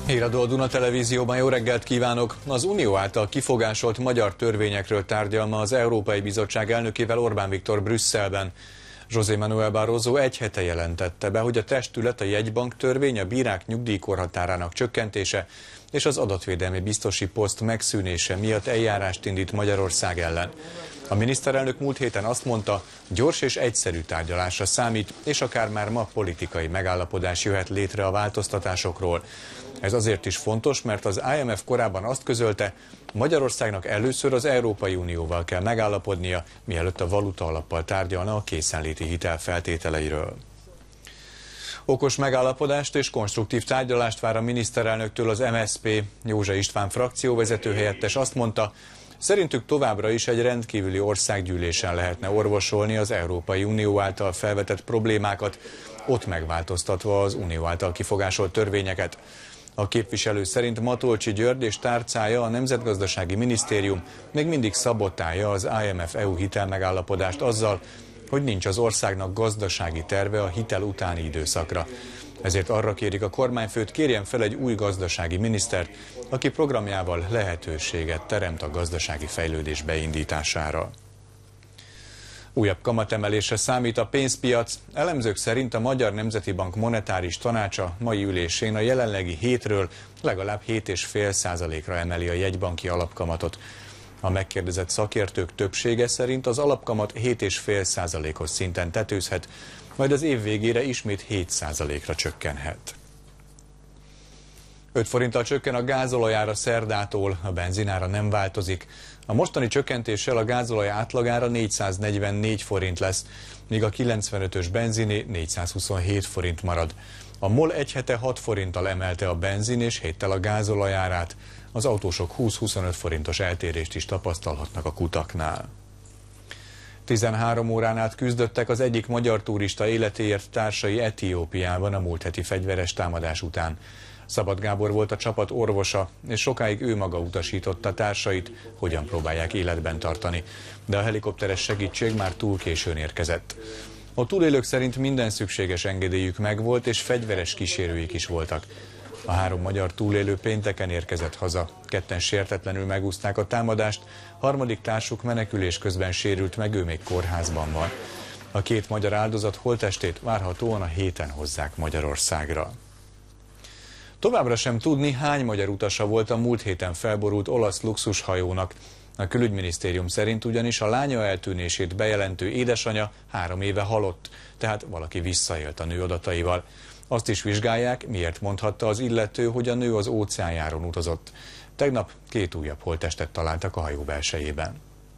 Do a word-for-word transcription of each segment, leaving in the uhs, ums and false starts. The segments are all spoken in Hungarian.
Híradó a Duna Televízióban, jó reggelt kívánok! Az Unió által kifogásolt magyar törvényekről tárgyal ma az Európai Bizottság elnökével Orbán Viktor Brüsszelben. José Manuel Barroso egy hete jelentette be, hogy a testület a jegybank törvény, a bírák nyugdíjkorhatárának csökkentése és az adatvédelmi biztosi poszt megszűnése miatt eljárást indít Magyarország ellen. A miniszterelnök múlt héten azt mondta, gyors és egyszerű tárgyalásra számít, és akár már ma politikai megállapodás jöhet létre a változtatásokról. Ez azért is fontos, mert az I M F korábban azt közölte, Magyarországnak először az Európai Unióval kell megállapodnia, mielőtt a valutaalappal tárgyalna a készenléti hitel feltételeiről. Okos megállapodást és konstruktív tárgyalást vár a miniszterelnöktől az M S Z P. Józsa István frakcióvezető helyettes azt mondta, szerintük továbbra is egy rendkívüli országgyűlésen lehetne orvosolni az Európai Unió által felvetett problémákat, ott megváltoztatva az Unió által kifogásolt törvényeket. A képviselő szerint Matolcsy György és tárcája, a Nemzetgazdasági Minisztérium még mindig szabotálja az I M F E U hitelmegállapodást azzal, hogy nincs az országnak gazdasági terve a hitel utáni időszakra. Ezért arra kérik a kormányfőt, kérjen fel egy új gazdasági minisztert, aki programjával lehetőséget teremt a gazdasági fejlődés beindítására. Újabb kamatemelésre számít a pénzpiac. Elemzők szerint a Magyar Nemzeti Bank monetáris tanácsa mai ülésén a jelenlegi hétről legalább hét egész öt százalékra emeli a jegybanki alapkamatot. A megkérdezett szakértők többsége szerint az alapkamat hét egész öt százalékos szinten tetőzhet, majd az év végére ismét hét százalékra csökkenhet. öt forinttal csökken a gázolajára szerdától, a benzinára nem változik. A mostani csökkentéssel a gázolaj átlagára négyszáznegyvennégy forint lesz, míg a kilencvenötös benziné négyszázhuszonhét forint marad. A MOL egy hete hat forinttal emelte a benzin és héttel a gázolajárát. Az autósok húsz-huszonöt forintos eltérést is tapasztalhatnak a kutaknál. tizenhárom órán át küzdöttek az egyik magyar turista életéért társai Etiópiában a múlt heti fegyveres támadás után. Szabad Gábor volt a csapat orvosa, és sokáig ő maga utasította társait, hogyan próbálják életben tartani. De a helikopteres segítség már túl későn érkezett. A túlélők szerint minden szükséges engedélyük megvolt, és fegyveres kísérőik is voltak. A három magyar túlélő pénteken érkezett haza. Ketten sértetlenül megúszták a támadást, harmadik társuk menekülés közben sérült meg, ő még kórházban van. A két magyar áldozat holttestét várhatóan a héten hozzák Magyarországra. Továbbra sem tudni, hány magyar utasa volt a múlt héten felborult olasz luxushajónak. A külügyminisztérium szerint ugyanis a lánya eltűnését bejelentő édesanyja három éve halott, tehát valaki visszaélt a nő adataival. Azt is vizsgálják, miért mondhatta az illető, hogy a nő az óceánjáron utazott. Tegnap két újabb holttestet találtak a hajó belsejében.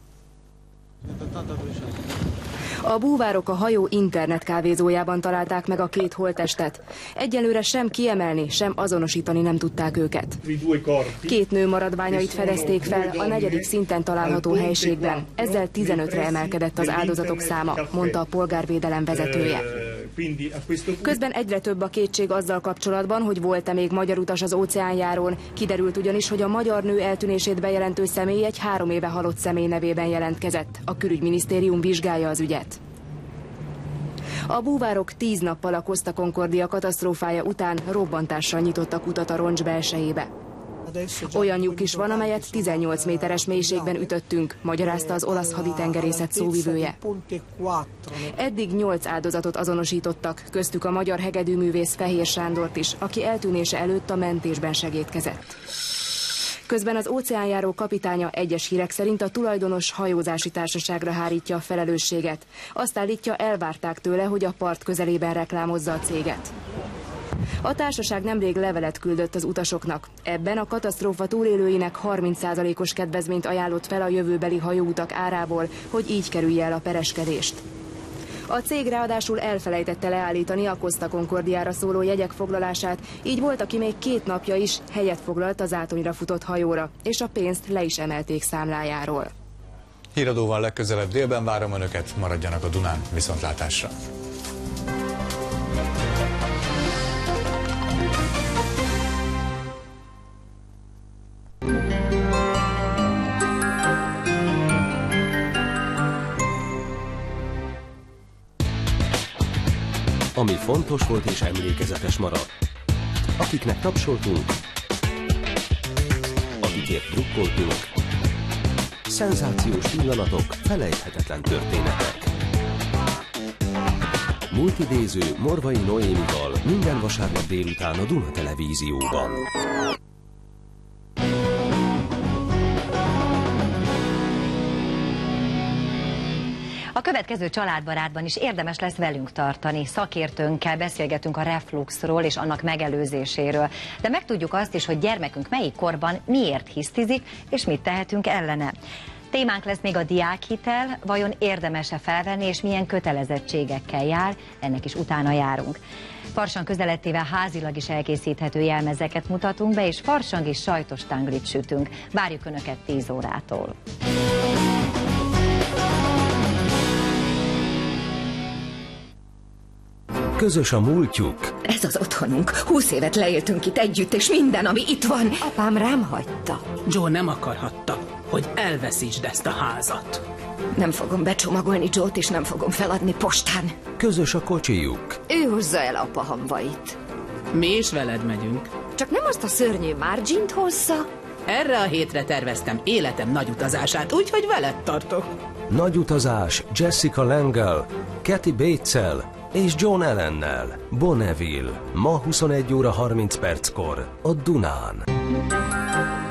A búvárok a hajó internetkávézójában találták meg a két holttestet. Egyelőre sem kiemelni, sem azonosítani nem tudták őket. Két nő maradványait fedezték fel a negyedik szinten található helységben. Ezzel tizenötre emelkedett az áldozatok száma, mondta a polgárvédelem vezetője. Közben egyre több a kétség azzal kapcsolatban, hogy volt-e még magyar utas az óceánjárón. Kiderült ugyanis, hogy a magyar nő eltűnését bejelentő személy egy három éve halott személy nevében jelentkezett. A külügyminisztérium vizsgálja az ügyet. A búvárok tíz nappal a Costa Concordia katasztrófája után robbantással nyitottak utat a roncs belsejébe. Olyan lyuk is van, amelyet tizennyolc méteres mélységben ütöttünk, magyarázta az olasz haditengerészet szóvivője. Eddig nyolc áldozatot azonosítottak, köztük a magyar hegedűművész Fehér Sándort is, aki eltűnése előtt a mentésben segédkezett. Közben az óceánjáró kapitánya egyes hírek szerint a tulajdonos hajózási társaságra hárítja a felelősséget. Azt állítja, elvárták tőle, hogy a part közelében reklámozza a céget. A társaság nemrég levelet küldött az utasoknak. Ebben a katasztrófa túlélőinek harminc százalékos kedvezményt ajánlott fel a jövőbeli hajóutak árából, hogy így kerülje el a pereskedést. A cég ráadásul elfelejtette leállítani a Costa Concordiára szóló jegyek foglalását, így volt, aki még két napja is helyet foglalt az átonyra futott hajóra, és a pénzt le is emelték számlájáról. Híradóval legközelebb délben várom Önöket, maradjanak a Dunán, viszontlátásra! Ami fontos volt és emlékezetes maradt. Akiknek tapsoltunk, akikért drukkoltunk. Szenzációs pillanatok, felejthetetlen történetek. Multidéző Morvai Noémival minden vasárnap délután a Duna Televízióban. A következő családbarátban is érdemes lesz velünk tartani. Szakértőnkkel beszélgetünk a refluxról és annak megelőzéséről. De megtudjuk azt is, hogy gyermekünk melyik korban miért hisztizik, és mit tehetünk ellene. Témánk lesz még a diákhitel, vajon érdemes-e felvenni, és milyen kötelezettségekkel jár, ennek is utána járunk. Farsang közelettével házilag is elkészíthető jelmezeket mutatunk be, és farsangi sajtos tanglit sütünk. Várjuk Önöket tíz órától. Közös a múltjuk. Ez az otthonunk. Húsz évet leéltünk itt együtt, és minden, ami itt van, apám rám hagyta. Joe nem akarhatta, hogy elveszítsd ezt a házat. Nem fogom becsomagolni Joe-t, és nem fogom feladni postán. Közös a kocsijuk. Ő hozza el apa hamvait. Mi is veled megyünk. Csak nem azt a szörnyű Margint hozza. Erre a hétre terveztem életem nagy utazását, úgyhogy veled tartok. Nagy utazás Jessica Lange-el, Kathy Bates-el és John Allennel. Bonneville. Ma huszonegy óra harminc perckor a Dunán.